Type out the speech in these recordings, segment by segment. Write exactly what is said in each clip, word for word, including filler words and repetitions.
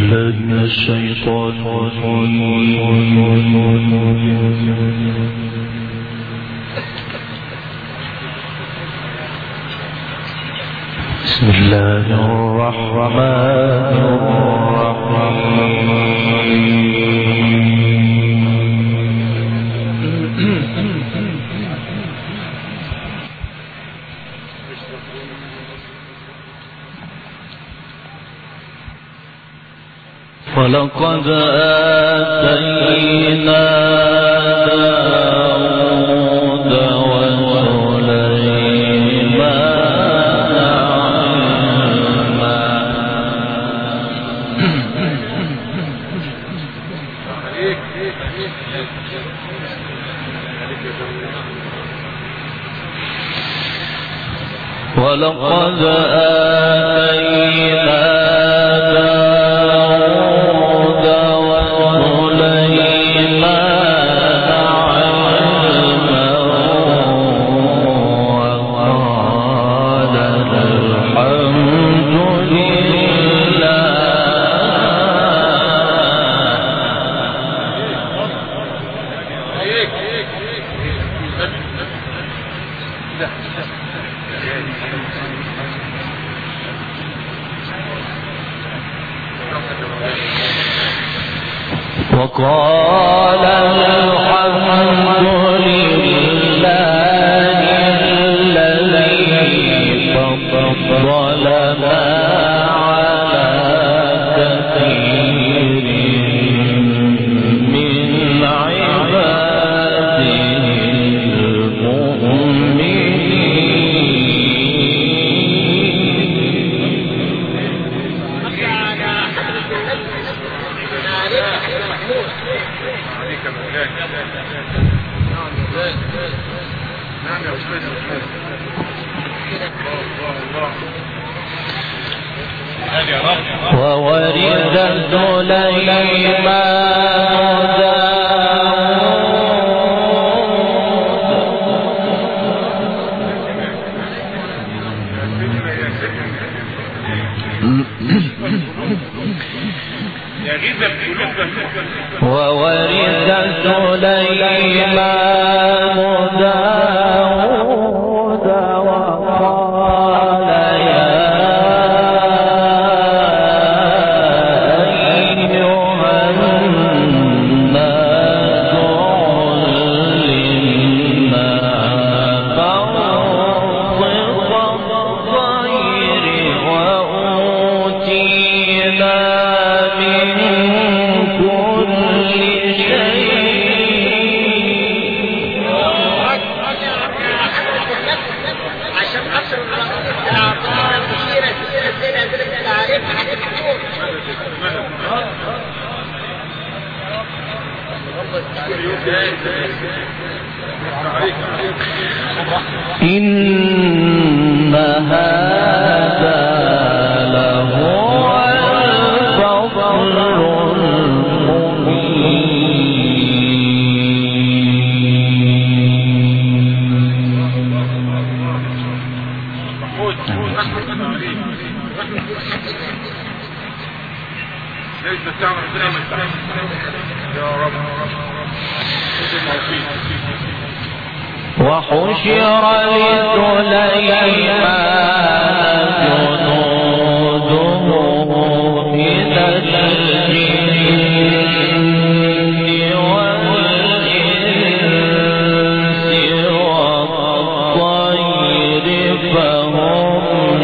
بالله من الشيطان بسم الله الرحمن الرحيم ولقد آتينا داود وسليمان علما ولقد آتينا وقال الحمد لله الذي فضلنا على كثير من عباده وورث سليمان وورث سليمان داود وقال يا أيها الناس علمنا منطق الطير وأوتينا من كل شيء إن هذا لهو الفضل وحشر لسليمان جنوده من الجن والإنس والطير فهم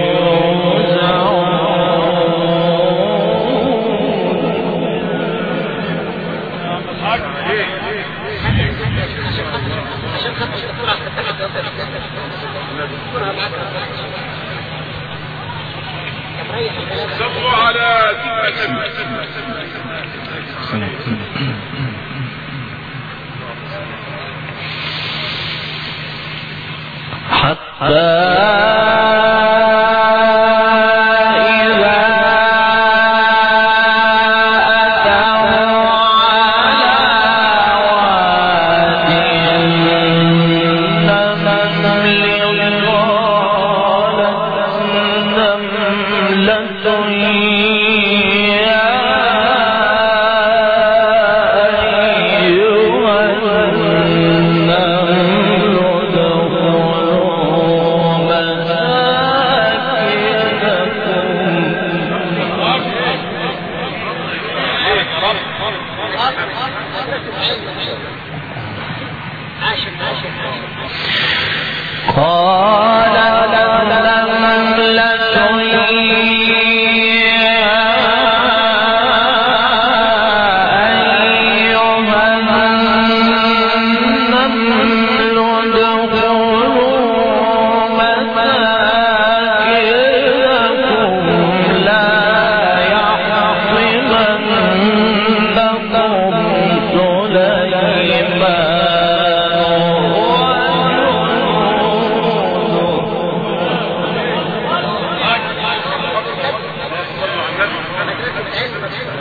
صلوا على حتى يا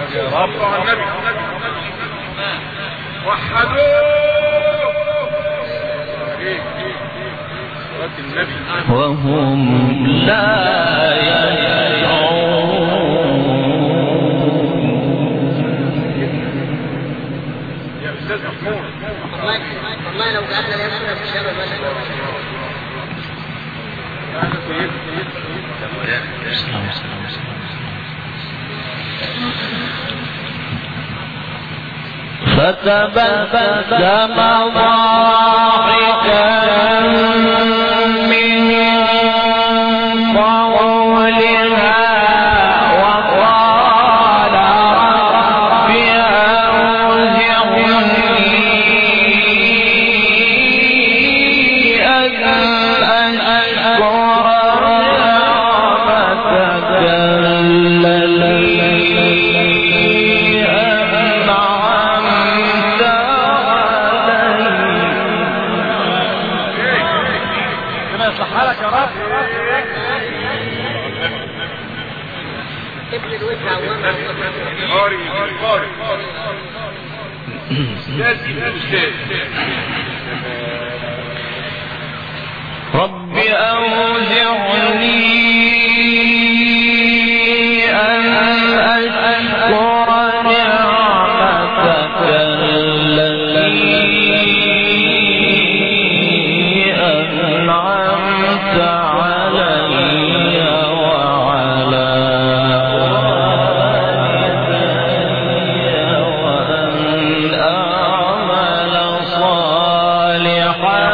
صلوا على النبي وحدوه وهم لا يا أستاذ محمود والله لو قعدنا نفسنا في الشباب فتبسم ضاحكا من قولها وقال رب أوزعني أن أشكر نعمتك حالك يا رب ابن الوجه عوامة قاري قاري استاذي الاستاذ رب أوزعني أن أشكر نعمتك التي أنعمت علي وعلى والدي وأن أعمل صالحا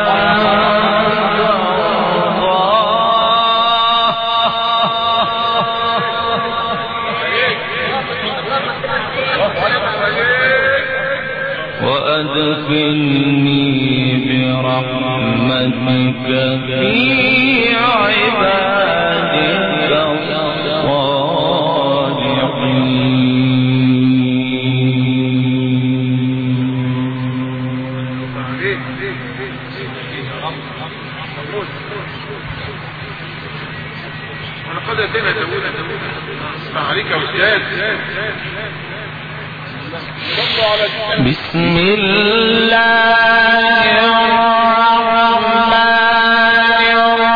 وأدخلني برحمتك في عبادك الصالحين. أنا قد أتينا داود اسمع عليك يا أستاذ. بسم الله الرحمن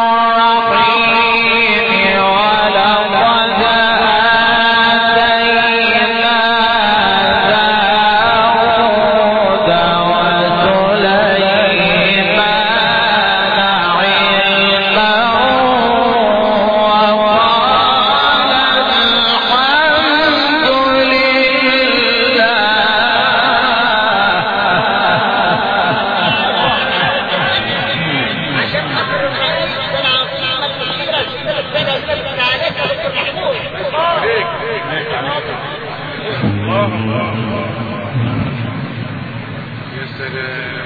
الرحيم ولقد آتينا داود وسليمان علما وقال الحمد لله يا سلام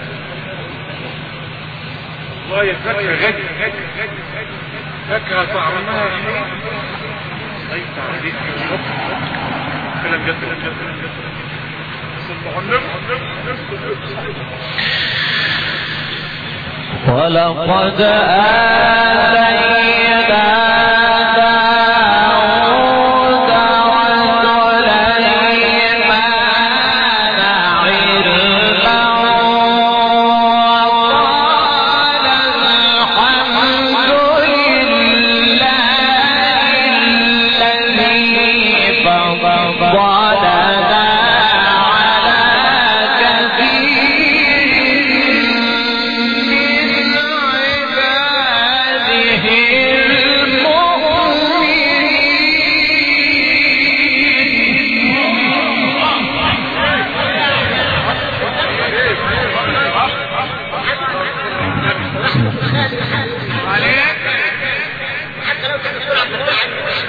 والله الفاكهة غدي فاكهة طعمها سيطة عليك يا رب كلام جد جد جد صلوا على النبي ولقد آتينا داود وسليمان علما وقال الحمد لله الذي فضلنا على كثير من عباده حتى لو كان بسرعة بسرعة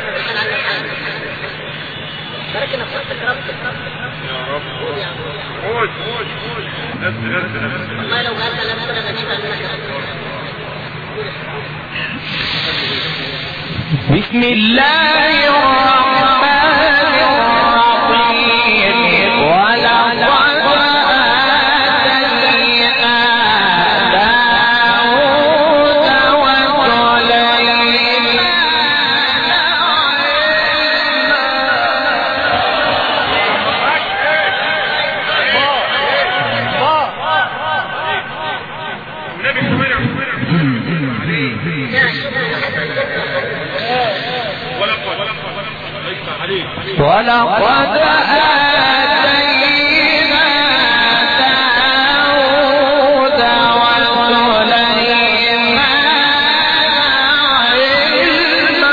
ولكن أفضل ربك يا رب قول قول قول نفس نفس نفس والله لو قالت نفسنا نجيبها منك بسم الله الرحمن الرحيم ولقد آتينا داود وسليمان ولقد آتينا داود وسليمان علما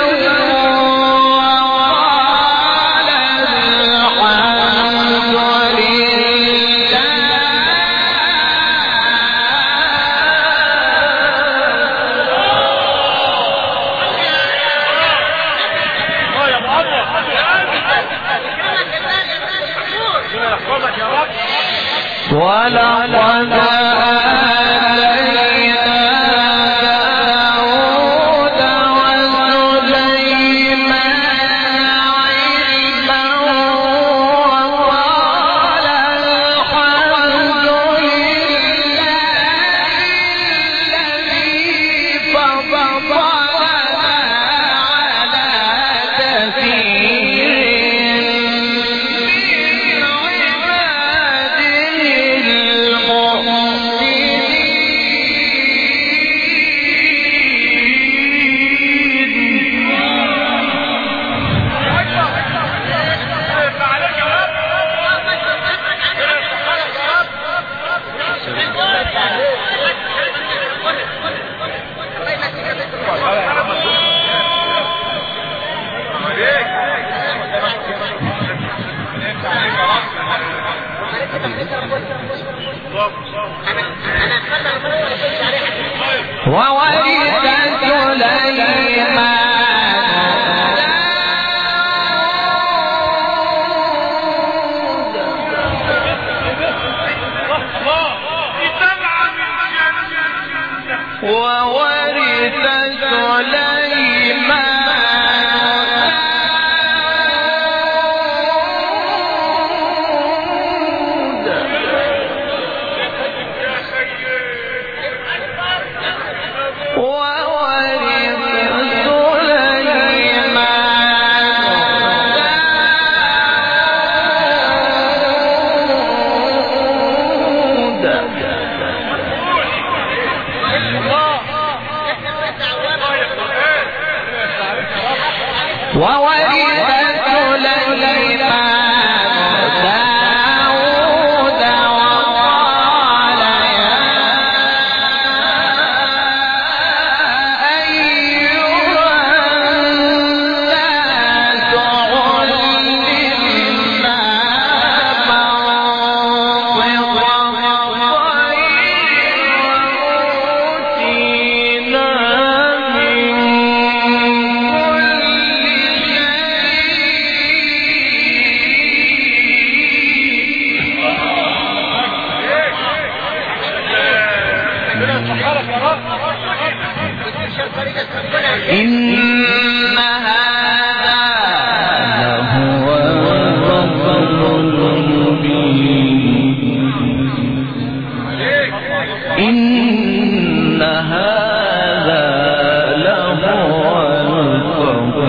وقال الحمد ولقد آتينا داود وسليمان علما وقال الحمد لله الذي فضلنا على كثير وورث سليمان وورث سليمان وورث سليمان داود وقال يا أيها الناس علمنا منطق الطير إن هذا لهو الفضل المبين إن هذا لهو الفضل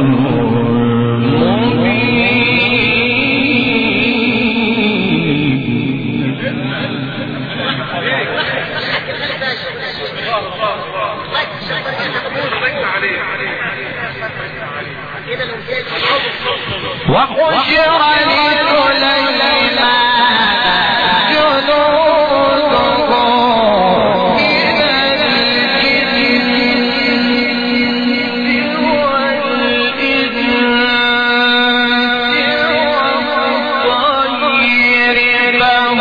وحشر لسليمان جنوده من الجن والإنس والطير لهم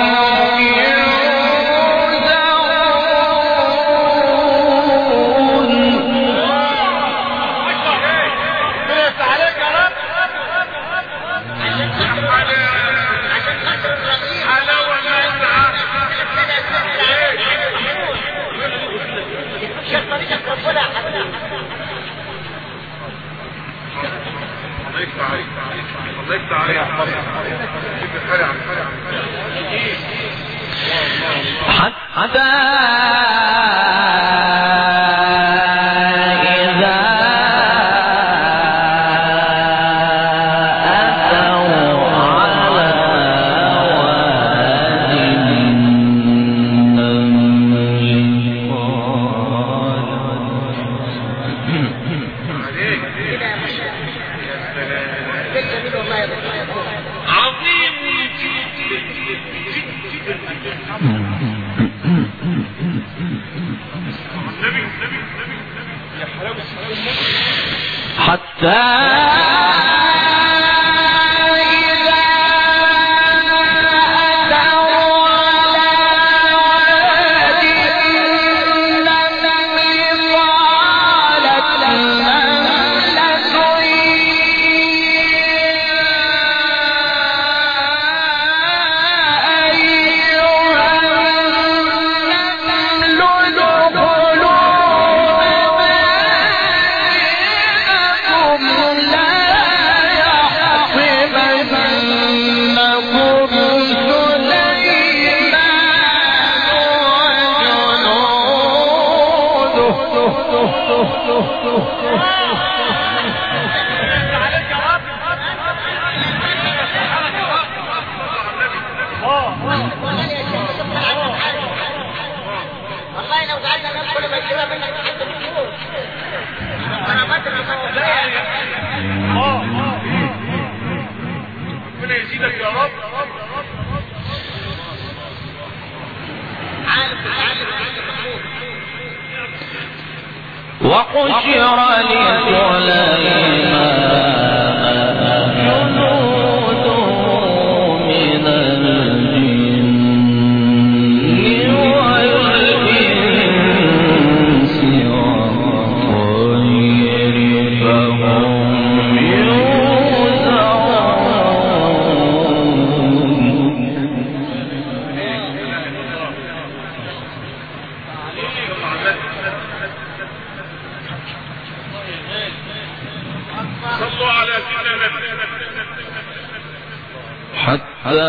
حتى إذا أتوا على وادي النمل قال بيت جميل والله يا دكتور. عظيم حتى والله لو قعدنا ناكل ما يجيبها منك لحد الفلوس. انا ما ادري ربنا يزيدك يا رب. عارف عارف وحشر لسليمان جنوده من الجن والإنس والطير فهم صلوا على سيدنا حتى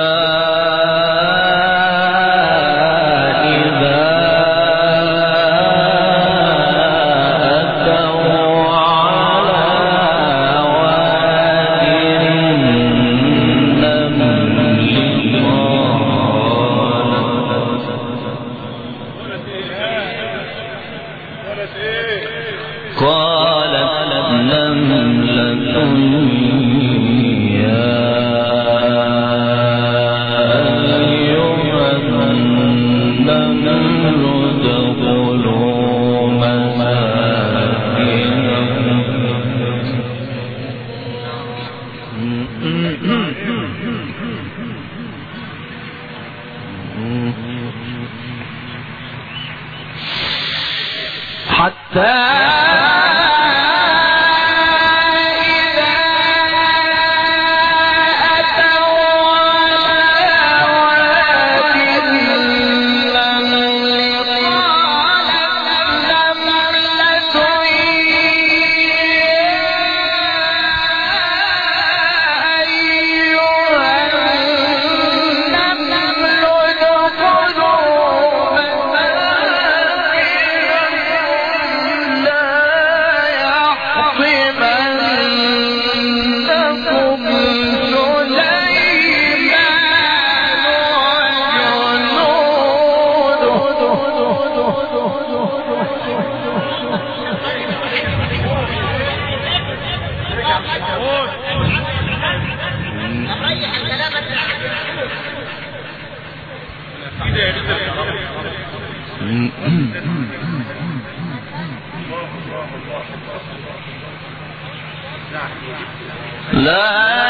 لا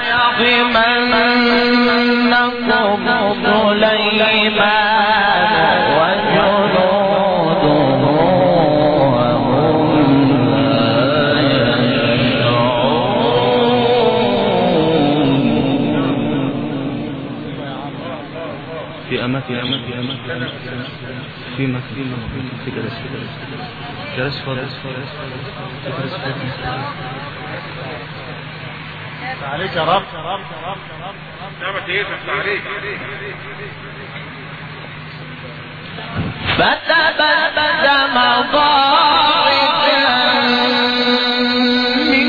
يحطمنكم سليمان وجنوده وهم لا يشعرون. في أماكن في أماكن في أماكن في مكان في جلس في جلس جلس فاضي جلس فاضي عليك يا رب يا رب يا رب يا رب نعمة ايه تفتح عليك. فتبسم ضاحكا من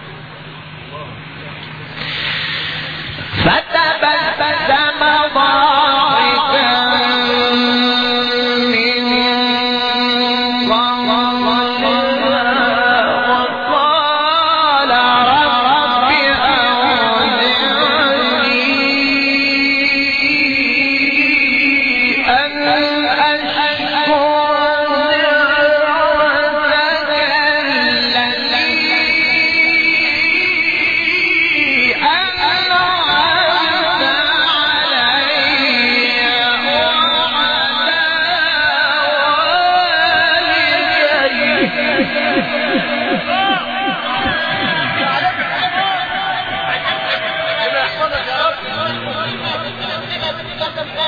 فتبسم ضاحكا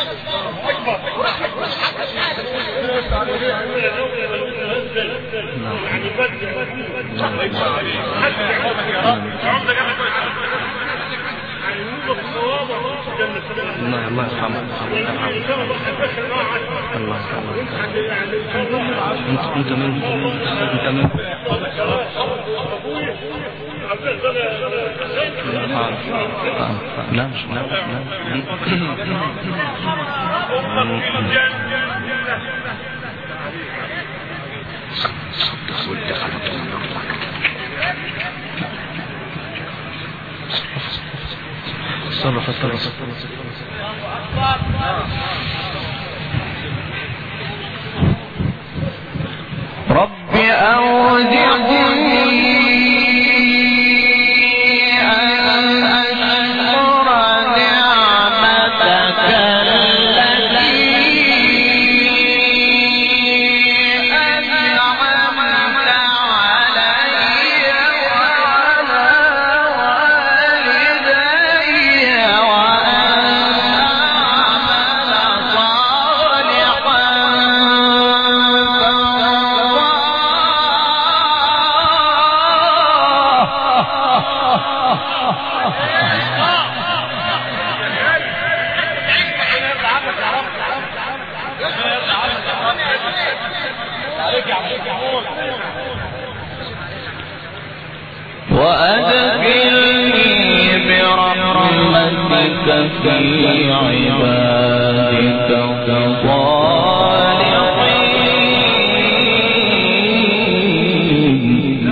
الله الله يرحمه الله انت انت من انت من لا مش لا صرف صرف صرف رب أوزعني وأدخلني برحمتك في عبادك الصالحين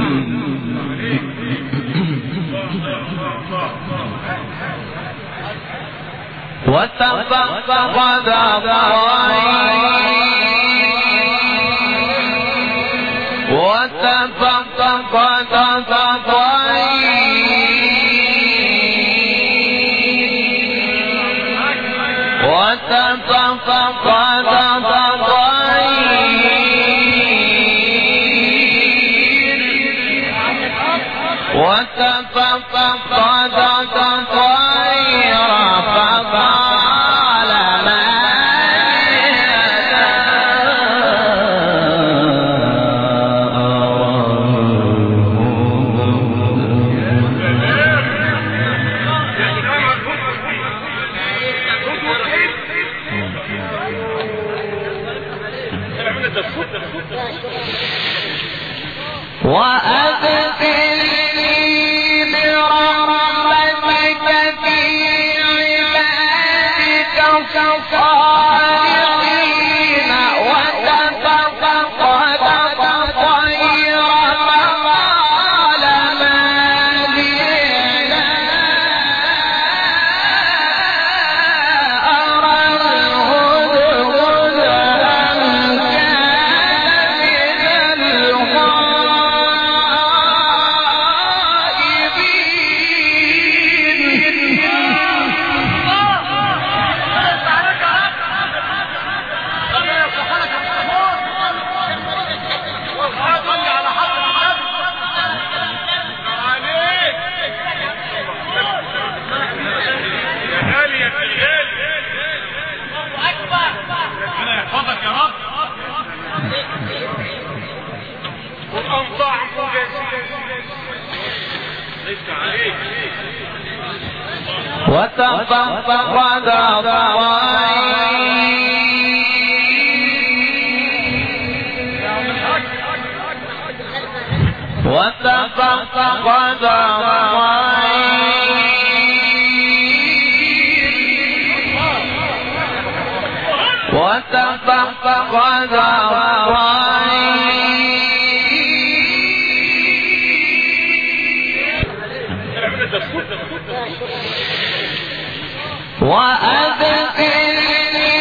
وتفقد الطير وتفقد وتفقد الطير وتفقد الطير فقال ما وأدخلني برحمتك في عبادك الصالحين وتفقد الطير فقال ما لي لا أرى الهدهد أم كان من وتفقد الطير وتفقد الطير وتفقد وأدخلني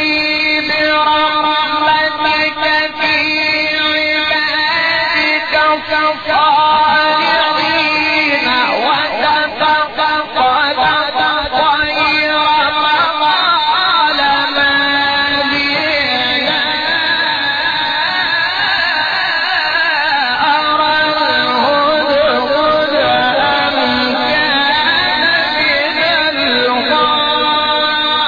برحمتك في عبادك الصالحين وتفقد الطير فقال ما لي لا أرى الهدهد أم كان من الغائبين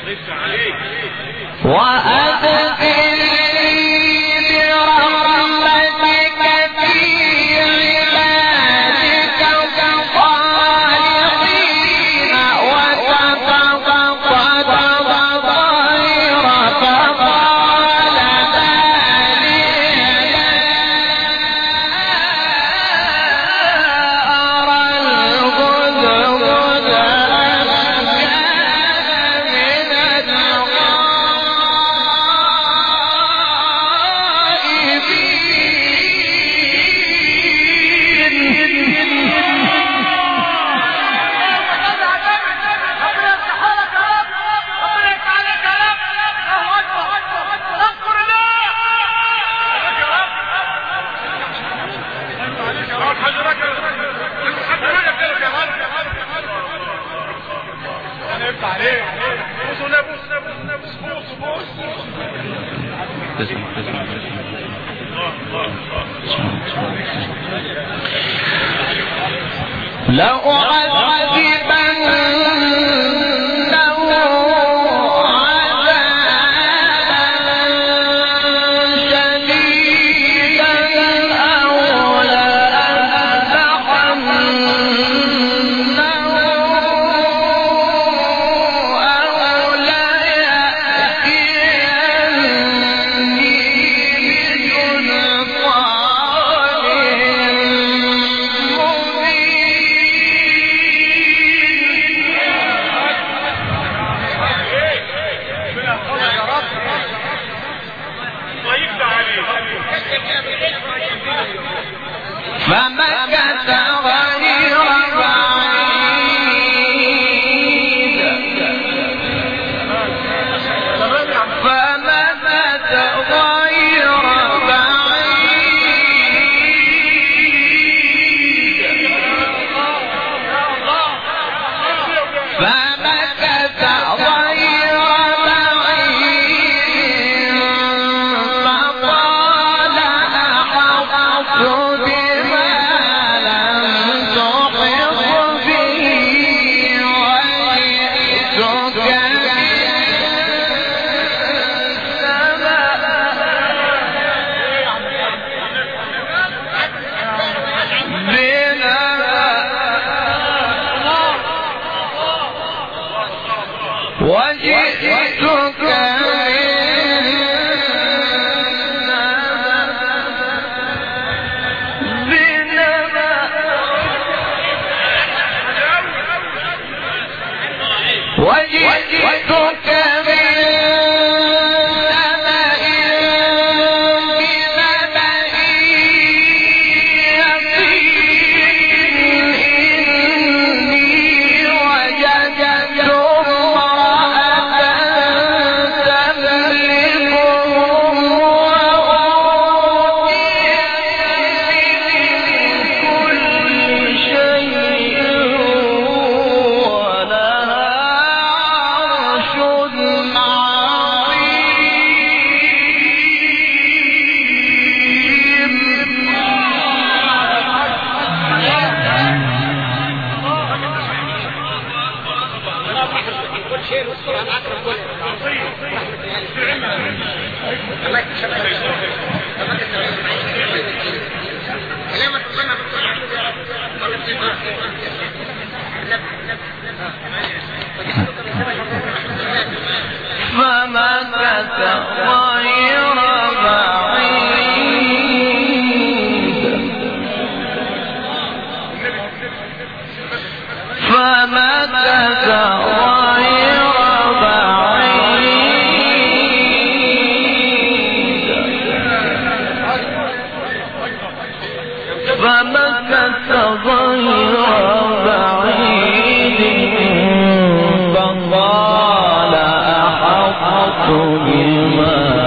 فقال أحطت بما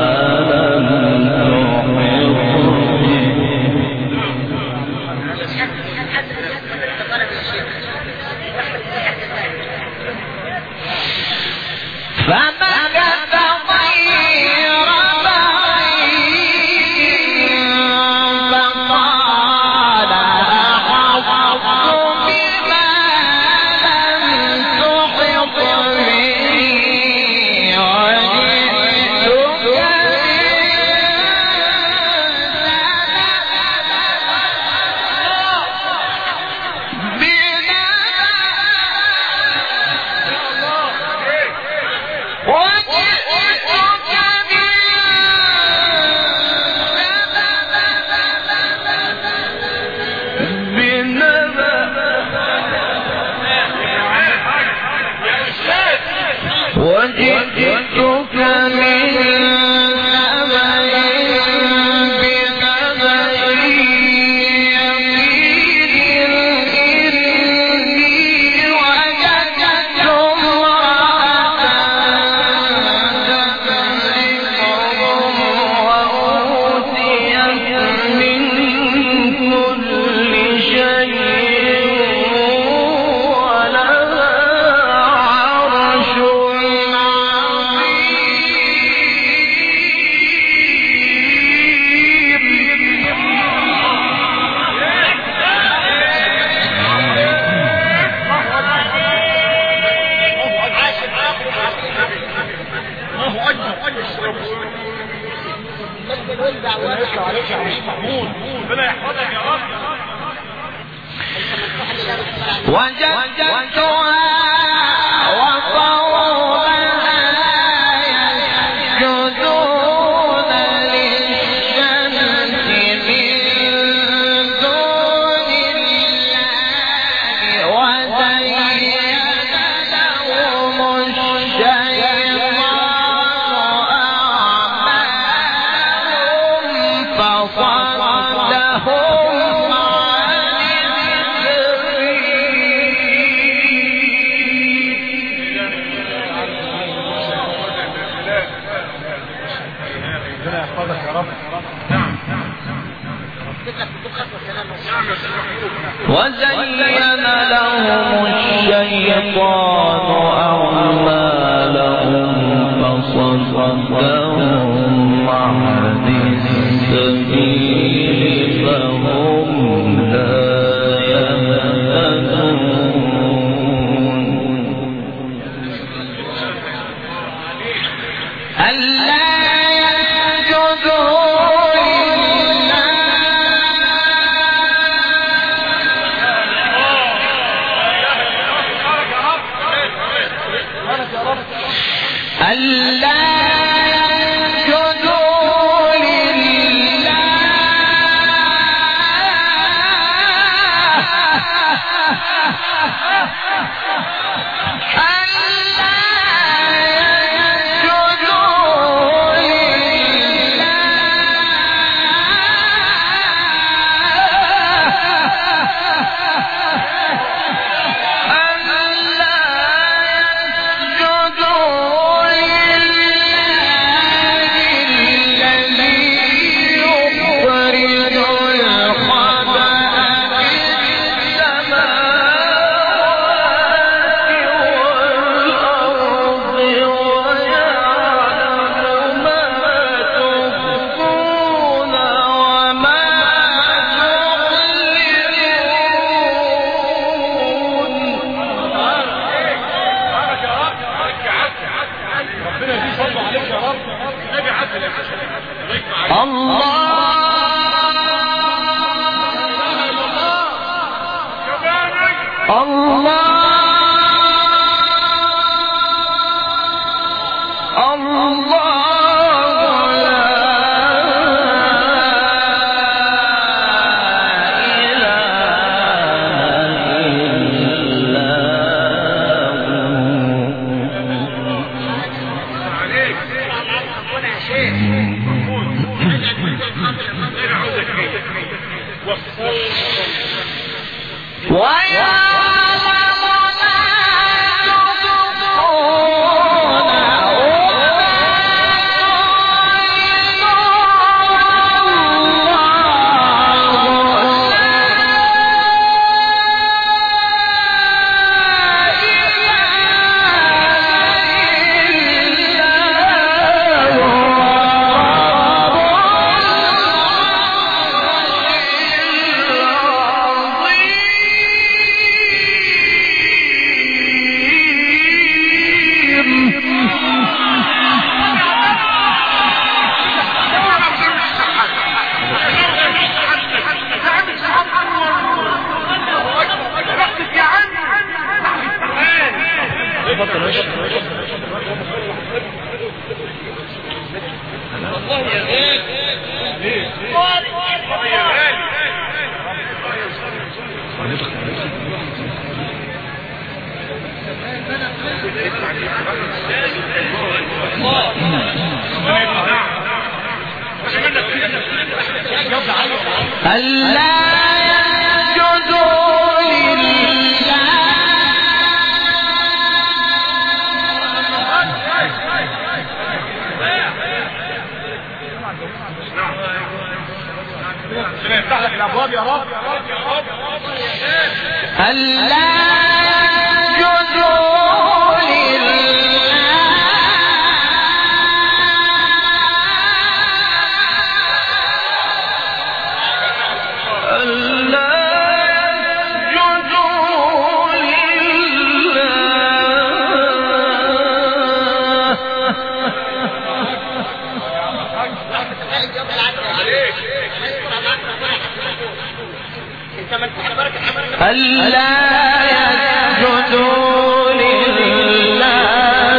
وجئتك من وزين لهم الشيطان أعمالهم فصدهم عن السبيل فهم لا يهتدون ألا والله يفتح لك الابواب يا رب يا رب يا رب ألا يسجدوا ألا يسجدوا لله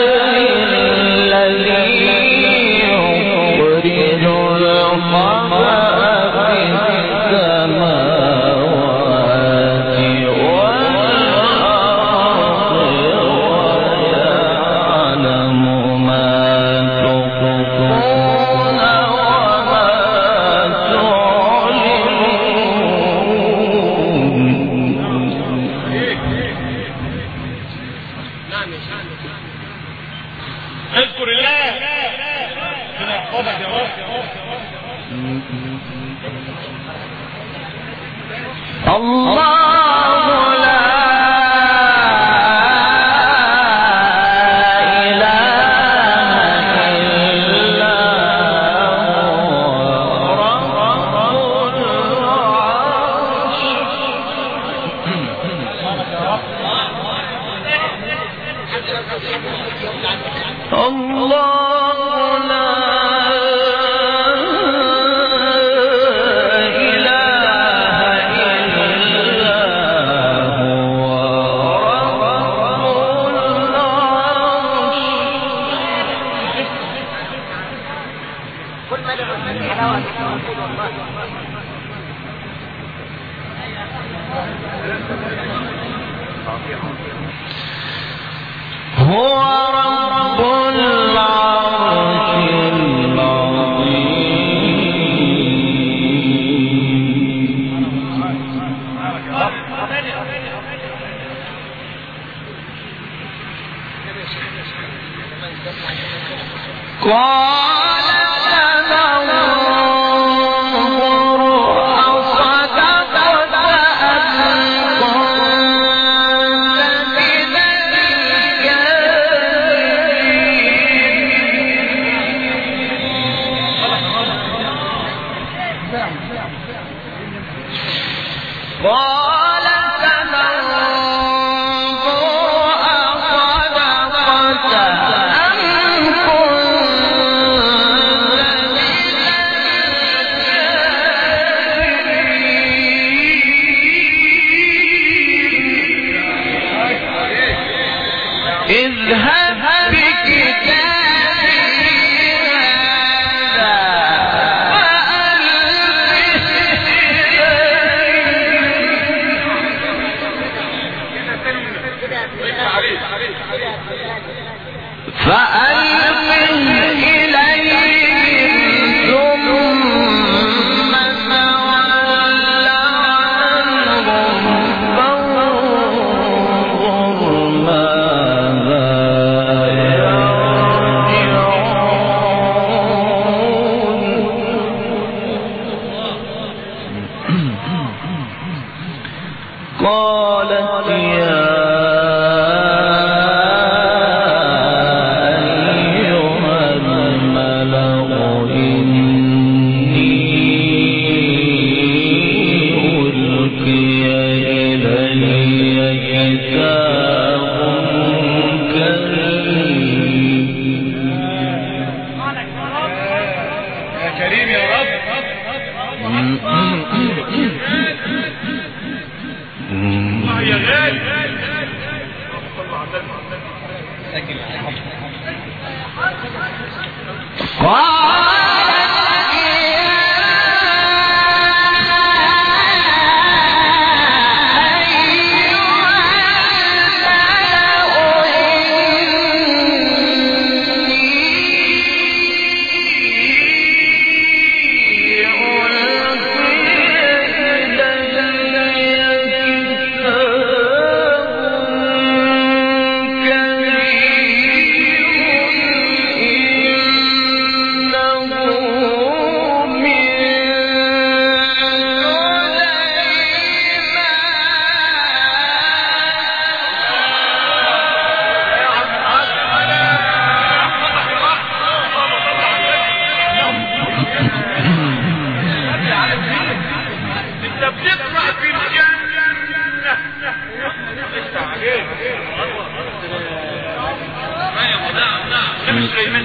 الذي يخرج الخبأ في السماوات والأرض ويعلم ما تخفون وما اذكر الله كده يحفظك يا رب. الله لا إله إلا هو رب العرش. الله لا إله إلا هو رب العرش. كل ما له من حلاوة والله. هو رب العرش العظيم. قال سننظر أصدقت أم كنت من الكاذبين. قال سننظر أصدقت أم اذهب بكتابي هذا فألقه إليهم ثم تول عنهم فانظر ماذا يرجعون. قالت يا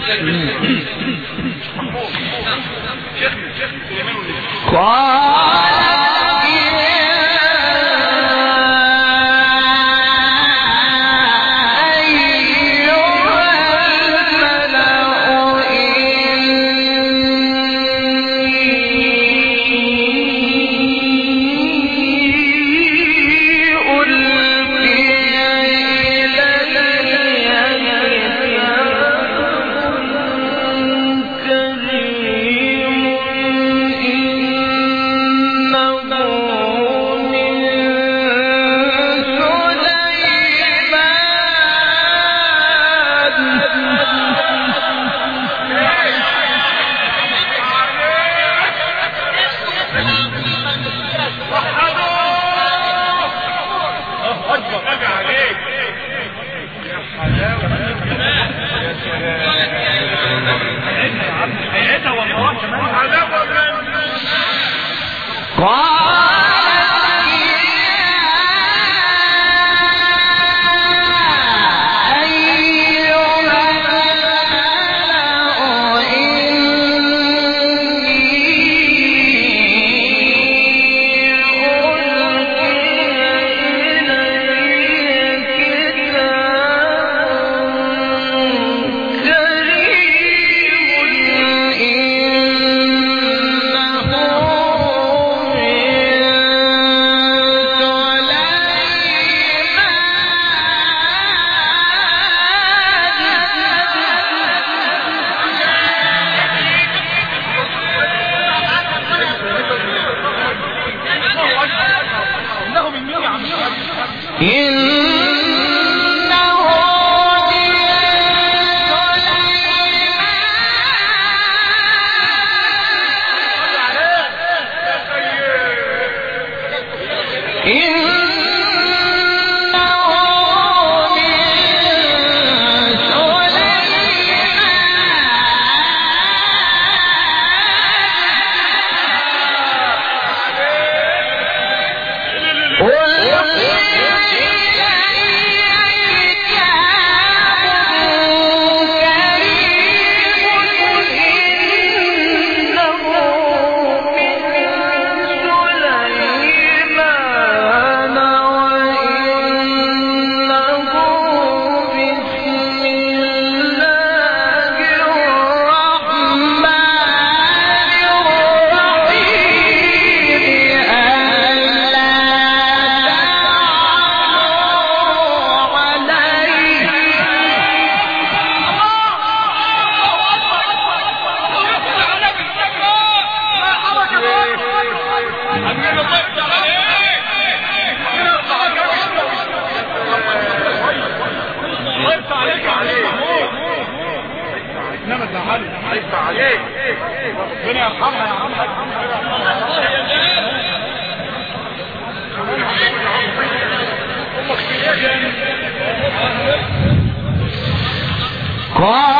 قال